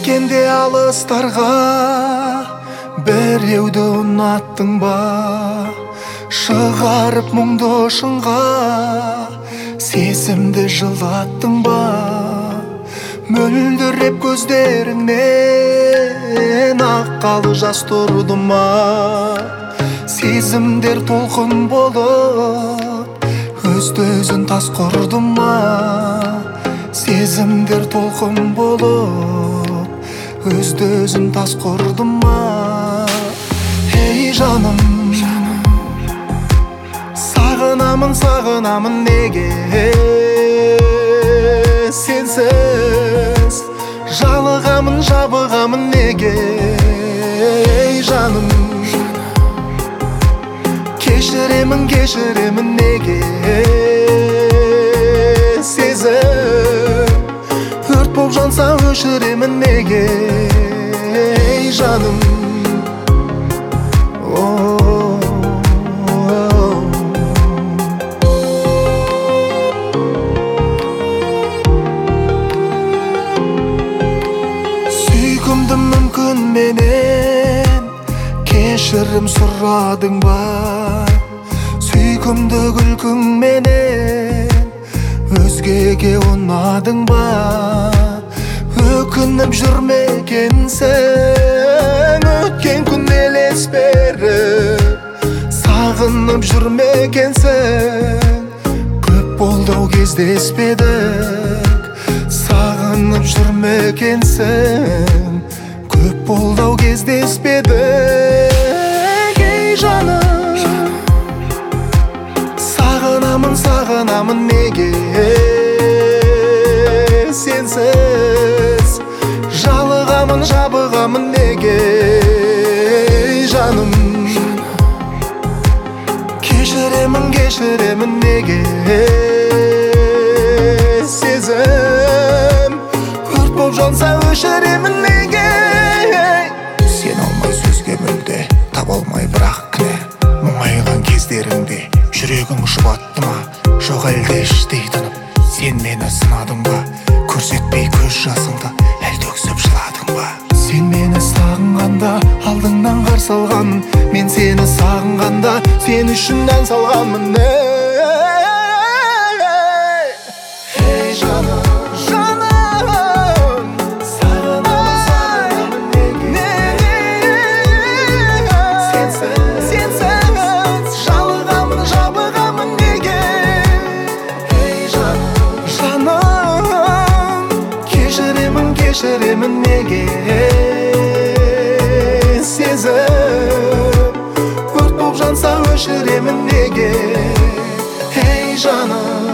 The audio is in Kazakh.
кеткенде алыстарға біреуді ұнаттың ба? Шығарып мұңды шыңға сезімді жылаттың ба? Мөлдіреп көздеріңнен аққалы жас тұрды ма? Сезімдер толқын болып өзді-өзін тас құрды ма? Сезімдер толқын болып өзді-өзін тас құрды ма? Ей жаным, сағынамын, сағынамын неге сенсіз? Жалығамын, жабығамын неге? Ей жаным, кешіремін, кешіремін неге? Сезім өрт боп жанса өшіремін неге? Ей жаным, сүйкімді мүмкін менен кешірім сұрадың ба? Сүйкімді күлкің менен өзгеге ұнадың ба? Өкініп жүрмекенсің өткен күн елес беріп? Сағынып жүрмекенсің көп болды ау кездеспедік? Сағынып жүрмекенсің көп болды ау кездеспедік? Ей жаным, сағынамын, сағынамын неге сенсіз? Жалығамын, жабығамын неге? Ей жаным, кешіремін, кешіремін неге? Сезім өрт боп жанса өшіремін неге? Сен алмай сөзге мүлде таба алмай бірақ кінә, мұңайған кездеріңде жүрегің жұбатты ма? Жоқ әлде іштей тынып сен мені сынадың ба? Көрсетпей көз жасыңды әлде өксіп жыладың ба? Сен мені сағынғанда алдыңнан қарсы алғанмын, мен сені сағынғанда сен үшін ән салғанмын. Ей жаным, кешіремін неге? Сезім өрт боп жанса өшіремін неге? Ей жаным,